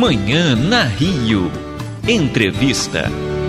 Manhã na Rio. Entrevista.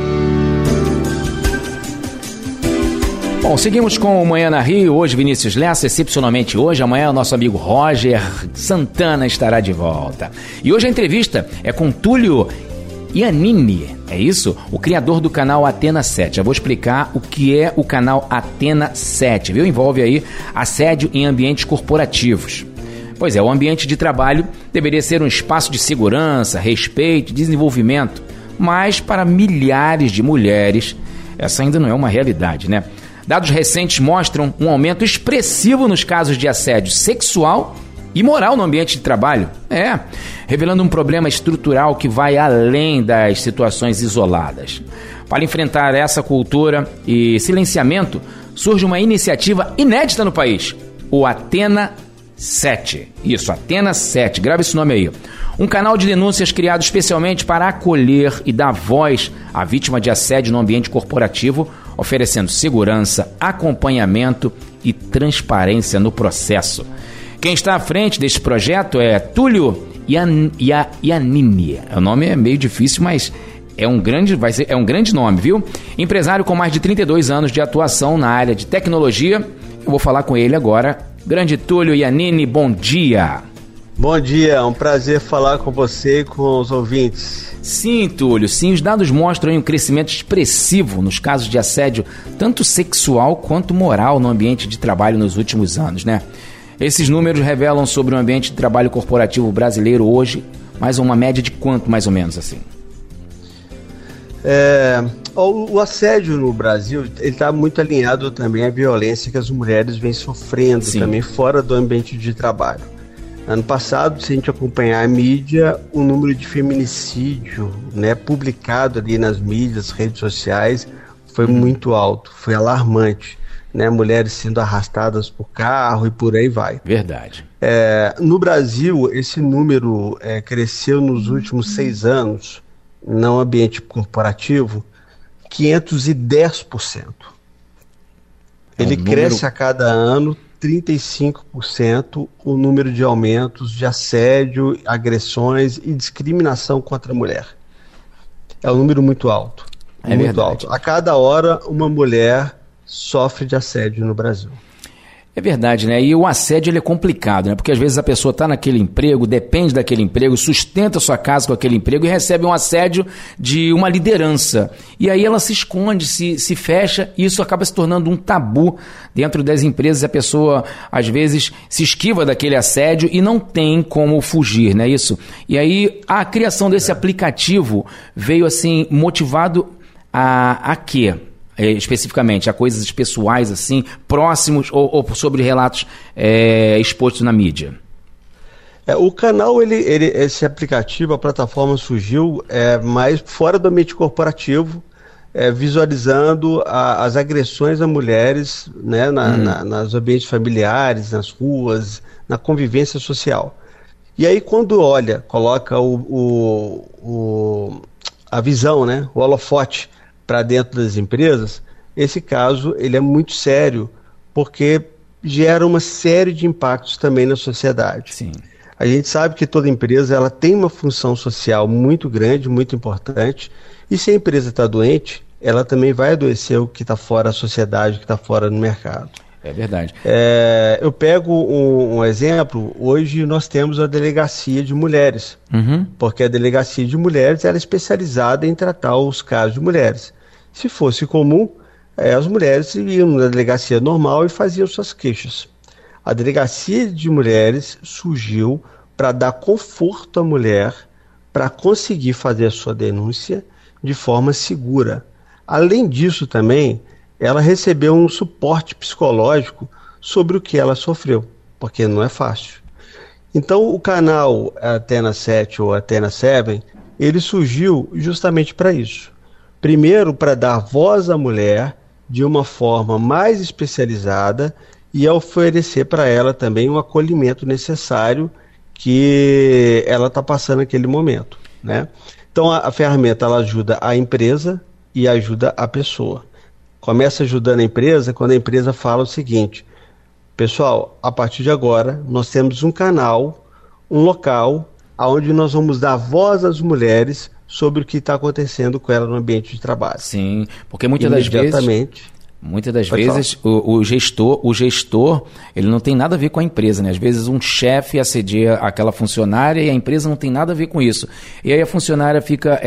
Bom, seguimos com o Manhã na Rio. Hoje, Vinícius Lessa, excepcionalmente hoje. Amanhã, o nosso amigo Roger Santana estará de volta. E hoje a entrevista é com Túlio Iannini, é isso? O criador do canal Athena 7. Eu vou explicar o que é o canal Athena 7, viu? Envolve aí assédio em ambientes corporativos. Pois é, o ambiente de trabalho deveria ser um espaço de segurança, respeito, desenvolvimento. Mas para milhares de mulheres, essa ainda não é uma realidade, né? Dados recentes mostram um aumento expressivo nos casos de assédio sexual e moral no ambiente de trabalho. Revelando um problema estrutural que vai além das situações isoladas. Para enfrentar essa cultura e silenciamento, surge uma iniciativa inédita no país, o Athena 7. Isso, Athena 7, grava esse nome aí. Um canal de denúncias criado especialmente para acolher e dar voz à vítima de assédio no ambiente corporativo, oferecendo segurança, acompanhamento e transparência no processo. Quem está à frente deste projeto é Túlio Iannini. O nome é meio difícil, mas é um grande nome, viu? Empresário com mais de 32 anos de atuação na área de tecnologia. Eu vou falar com ele agora. Grande Túlio Iannini, bom dia. Bom dia, é um prazer falar com você e com os ouvintes. Sim, Túlio, sim, os dados mostram um crescimento expressivo nos casos de assédio, tanto sexual quanto moral no ambiente de trabalho nos últimos anos, né? Esses números revelam sobre o ambiente de trabalho corporativo brasileiro hoje, mais uma média de quanto, mais ou menos, assim? O assédio no Brasil está muito alinhado também à violência que as mulheres vêm sofrendo, sim, também fora do ambiente de trabalho. Ano passado, se a gente acompanhar a mídia, o número de feminicídio, né, publicado ali nas mídias, redes sociais, foi muito alto, foi alarmante, né, mulheres sendo arrastadas por carro e por aí vai. Verdade. No Brasil, esse número cresceu nos últimos 6 anos, no ambiente corporativo, 510%. Ele cresce a cada ano 35% o número de aumentos de assédio, agressões e discriminação contra a mulher. É um número muito alto. Muito alto. A cada hora, uma mulher sofre de assédio no Brasil. É verdade, né? E o assédio ele é complicado, né? Porque às vezes a pessoa está naquele emprego, depende daquele emprego, sustenta sua casa com aquele emprego e recebe um assédio de uma liderança. E aí ela se esconde, se fecha, e isso acaba se tornando um tabu dentro das empresas. A pessoa, às vezes, se esquiva daquele assédio e não tem como fugir, não é isso? E aí a criação desse aplicativo veio, assim, motivado a quê? Especificamente, a coisas pessoais, assim, próximos ou sobre relatos expostos na mídia? O canal, esse aplicativo, a plataforma surgiu mais fora do ambiente corporativo, visualizando as agressões a mulheres, né, nos ambientes familiares, nas ruas, na convivência social. E aí, quando coloca a visão, né, o holofote para dentro das empresas, esse caso ele é muito sério, porque gera uma série de impactos também na sociedade. Sim. A gente sabe que toda empresa ela tem uma função social muito grande, muito importante, e se a empresa está doente, ela também vai adoecer o que está fora da sociedade, o que está fora do mercado. É verdade. Eu pego um exemplo. Hoje nós temos a delegacia de mulheres, porque a delegacia de mulheres ela é especializada em tratar os casos de mulheres. Se fosse comum, as mulheres iam na delegacia normal e faziam suas queixas. A delegacia de mulheres surgiu para dar conforto à mulher, para conseguir fazer a sua denúncia de forma segura. Além disso também, ela recebeu um suporte psicológico sobre o que ela sofreu, porque não é fácil. Então o canal Athena 7 ou Athena 7, ele surgiu justamente para isso. Primeiro, para dar voz à mulher de uma forma mais especializada e oferecer para ela também o acolhimento necessário que ela está passando naquele momento, né? Então a ferramenta ela ajuda a empresa e ajuda a pessoa. Começa ajudando a empresa quando a empresa fala o seguinte: pessoal, a partir de agora nós temos um canal, um local onde nós vamos dar voz às mulheres sobre o que está acontecendo com ela no ambiente de trabalho. Sim, porque muitas das vezes o gestor, ele não tem nada a ver com a empresa, né? Às vezes um chefe assedia aquela funcionária e a empresa não tem nada a ver com isso. E aí a funcionária fica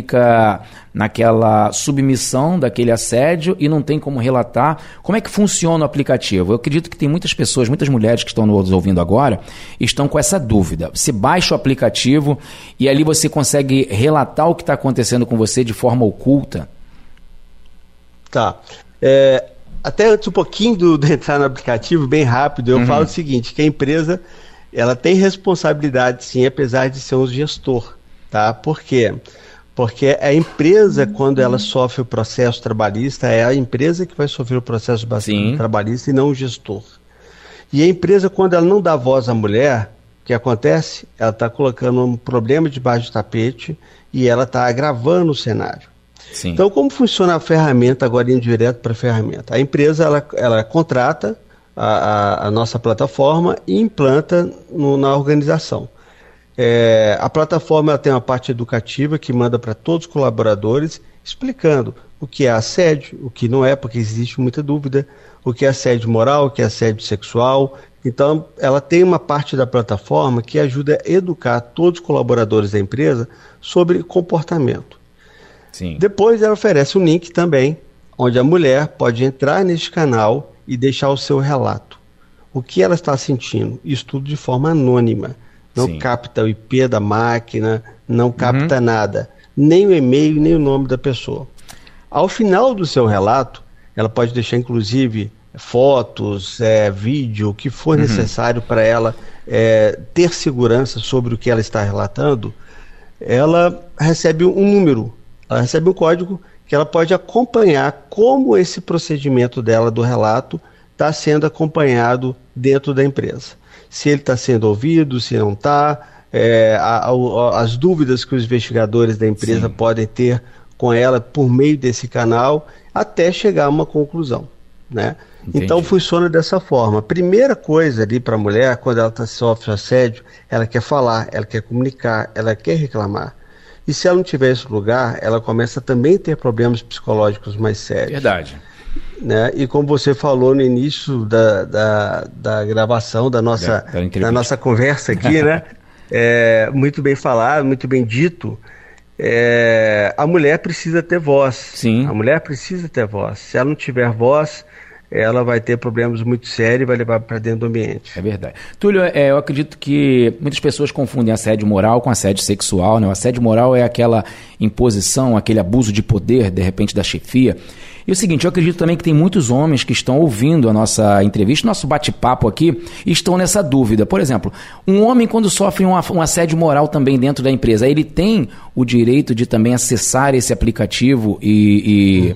naquela submissão daquele assédio e não tem como relatar. Como é que funciona o aplicativo? Eu acredito que tem muitas pessoas, muitas mulheres que estão nos ouvindo agora, estão com essa dúvida. Você baixa o aplicativo e ali você consegue relatar o que está acontecendo com você de forma oculta? Tá. Até antes um pouquinho de entrar no aplicativo, bem rápido, eu falo o seguinte, que a empresa ela tem responsabilidade sim, apesar de ser um gestor, tá? Por quê? Porque a empresa, quando ela sofre o processo trabalhista, é a empresa que vai sofrer o processo trabalhista e não o gestor. E a empresa, quando ela não dá voz à mulher, o que acontece? Ela está colocando um problema debaixo do tapete e ela está agravando o cenário. Sim. Então, como funciona a ferramenta, agora indo direto para a ferramenta? A empresa, ela contrata a nossa plataforma e implanta na organização. A plataforma ela tem uma parte educativa que manda para todos os colaboradores, explicando o que é assédio, o que não é, porque existe muita dúvida, o que é assédio moral, o que é assédio sexual. Então, ela tem uma parte da plataforma que ajuda a educar todos os colaboradores da empresa sobre comportamento. Sim. Depois ela oferece um link também, onde a mulher pode entrar neste canal e deixar o seu relato. O que ela está sentindo? Isso tudo de forma anônima. Não capta o IP da máquina, não capta nada. Nem o e-mail, nem o nome da pessoa. Ao final do seu relato, ela pode deixar inclusive fotos, vídeo, o que for necessário para ela ter segurança sobre o que ela está relatando. Ela recebe um número. Ela recebe um código que ela pode acompanhar como esse procedimento dela do relato está sendo acompanhado dentro da empresa. Se ele está sendo ouvido, se não está, as dúvidas que os investigadores da empresa podem ter com ela por meio desse canal, até chegar a uma conclusão, né? Então funciona dessa forma. A primeira coisa ali para a mulher, quando ela sofre assédio, ela quer falar, ela quer comunicar, ela quer reclamar. E se ela não tiver esse lugar, ela começa também a ter problemas psicológicos mais sérios. Verdade. Né? E como você falou no início da gravação da nossa conversa aqui, né? Muito bem falado, muito bem dito, a mulher precisa ter voz. Sim. A mulher precisa ter voz. Se ela não tiver voz, ela vai ter problemas muito sérios e vai levar para dentro do ambiente. É verdade. Túlio, eu acredito que muitas pessoas confundem assédio moral com assédio sexual, né? O assédio moral é aquela imposição, aquele abuso de poder, de repente, da chefia. E o seguinte, eu acredito também que tem muitos homens que estão ouvindo a nossa entrevista, nosso bate-papo aqui, e estão nessa dúvida. Por exemplo, um homem quando sofre um assédio moral também dentro da empresa, ele tem o direito de também acessar esse aplicativo e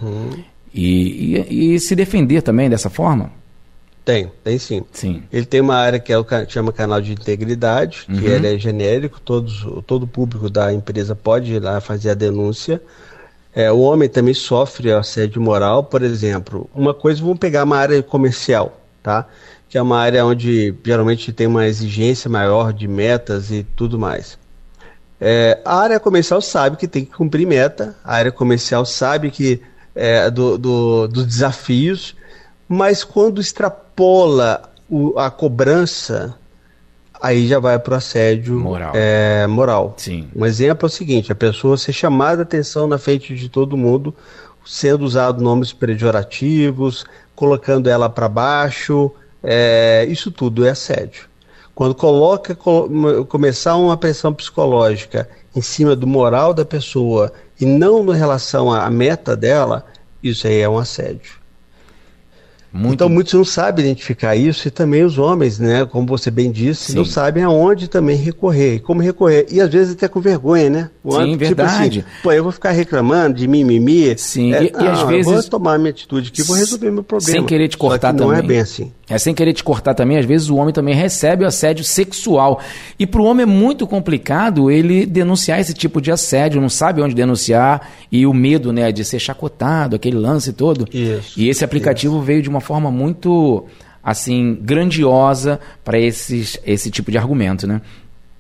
se defender também dessa forma? Tem sim. Ele tem uma área que chama canal de integridade, que ele é genérico, todo público da empresa pode ir lá fazer a denúncia. O homem também sofre assédio moral, por exemplo. Uma coisa, vamos pegar uma área comercial, tá? Que é uma área onde geralmente tem uma exigência maior de metas e tudo mais. A área comercial sabe que tem que cumprir meta, a área comercial sabe que dos desafios, mas quando extrapola a cobrança, aí já vai para o assédio moral. Sim. Um exemplo é o seguinte: a pessoa ser chamada a atenção na frente de todo mundo, sendo usado nomes pejorativos, colocando ela para baixo, isso tudo é assédio. Quando começar uma pressão psicológica em cima do moral da pessoa e não em relação à meta dela, isso aí é um assédio. Então muitos não sabem identificar isso, e também os homens, né, como você bem disse, não sabem aonde também recorrer, e como recorrer, e às vezes até com vergonha, né? Verdade. Tipo assim, eu vou ficar reclamando de mimimi, e às vezes eu vou tomar a minha atitude aqui, vou resolver meu problema. Sem querer te cortar também. Não é bem assim. Sem querer te cortar também, às vezes o homem também recebe o assédio sexual. E para o homem é muito complicado ele denunciar esse tipo de assédio, não sabe onde denunciar, e o medo, né, de ser chacotado, aquele lance todo. E esse aplicativo veio de uma forma muito, assim, grandiosa para esse tipo de argumento, né?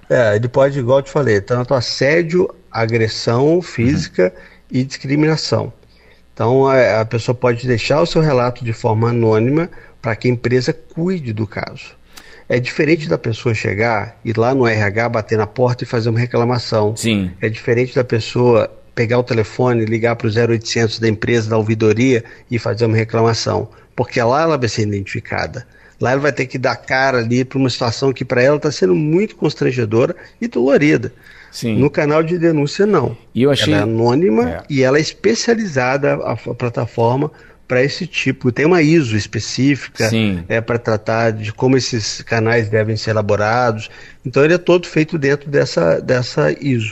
Ele pode, igual eu te falei, tanto assédio, agressão física e discriminação. Então a pessoa pode deixar o seu relato de forma anônima para que a empresa cuide do caso. É diferente da pessoa chegar, ir lá no RH, bater na porta e fazer uma reclamação. Sim. É diferente da pessoa pegar o telefone, ligar para o 0800 da empresa, da ouvidoria e fazer uma reclamação. Porque lá ela vai ser identificada. Lá ela vai ter que dar cara ali para uma situação que para ela está sendo muito constrangedora e dolorida. Sim. No canal de denúncia, não. E eu achei... Ela é anônima e ela é especializada, a plataforma, para esse tipo. Tem uma ISO específica para tratar de como esses canais devem ser elaborados. Então ele é todo feito dentro dessa ISO.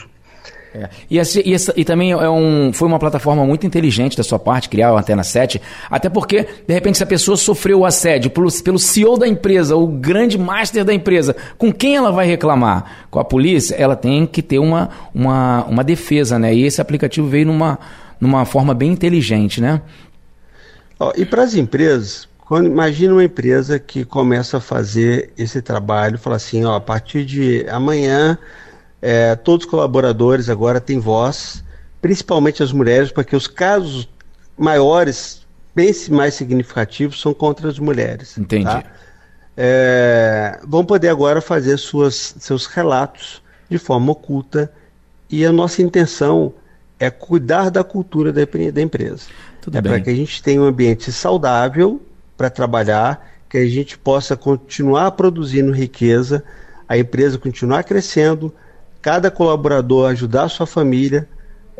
E também foi uma plataforma muito inteligente da sua parte criar a Antena 7, até porque, de repente, se a pessoa sofreu o assédio pelo CEO da empresa, o grande master da empresa, com quem ela vai reclamar? Com a polícia? Ela tem que ter uma defesa, né? E esse aplicativo veio numa forma bem inteligente, né? E para as empresas, imagina uma empresa que começa a fazer esse trabalho, fala assim, a partir de amanhã... todos os colaboradores agora têm voz, principalmente as mulheres, porque os casos maiores, bem mais significativos, são contra as mulheres. Entendi. Tá? Vão poder agora fazer seus relatos de forma oculta, e a nossa intenção é cuidar da cultura da empresa. Tudo bem. Para que a gente tenha um ambiente saudável para trabalhar, que a gente possa continuar produzindo riqueza, a empresa continuar crescendo, cada colaborador ajudar a sua família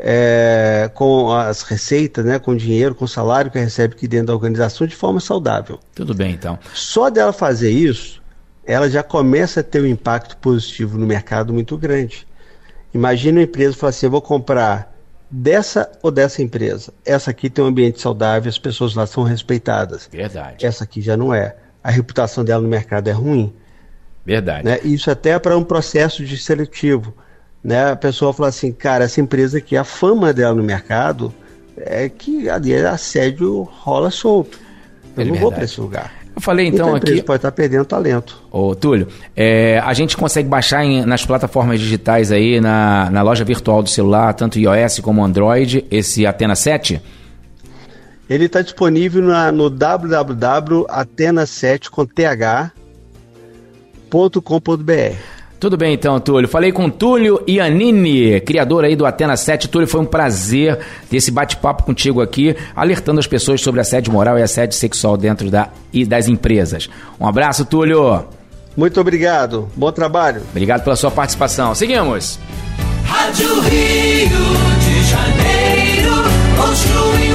com as receitas, né, com o dinheiro, com o salário que recebe aqui dentro da organização de forma saudável. Tudo bem, então. Só dela fazer isso, ela já começa a ter um impacto positivo no mercado muito grande. Imagina uma empresa falar assim, eu vou comprar dessa ou dessa empresa. Essa aqui tem um ambiente saudável, as pessoas lá são respeitadas. Verdade. Essa aqui já não é. A reputação dela no mercado é ruim. Verdade. Né? Isso até para um processo de seletivo. Né? A pessoa fala assim, cara, essa empresa aqui, a fama dela no mercado é que ali assédio rola solto. Eu não vou para esse lugar. Eu falei então a empresa aqui... pode estar perdendo talento. Ô, Túlio, a gente consegue baixar nas plataformas digitais aí, na loja virtual do celular, tanto iOS como Android, esse Antena 7? Ele está disponível no www.antena7.com.br. Tudo bem então, Túlio. Falei com Túlio Iannini, criador aí do Antena 7. Túlio, foi um prazer ter esse bate-papo contigo aqui, alertando as pessoas sobre assédio moral e assédio sexual dentro das empresas. Um abraço, Túlio. Muito obrigado. Bom trabalho. Obrigado pela sua participação. Seguimos. Rádio Rio de Janeiro, construindo